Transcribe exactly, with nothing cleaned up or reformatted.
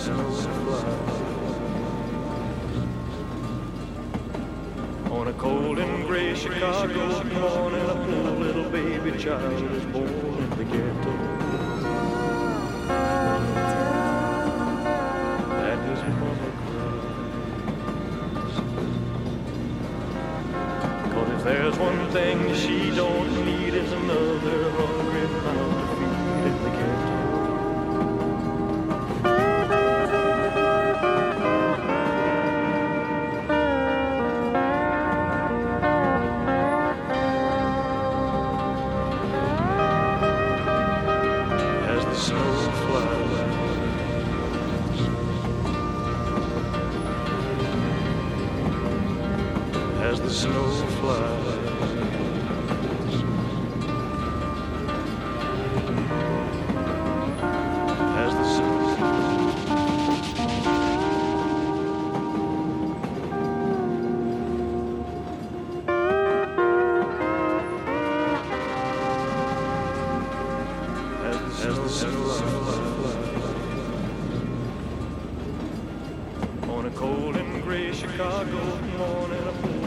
snow flies. On a cold and gray Chicago morning, a poor little baby child is born in the ghetto. And his mama cries. 'Cause if there's one thing she don't need, is another hungry mouth to feed in the ghetto. As the snow flies, as the snow as the snow flies. On a cold and gray Chicago morning,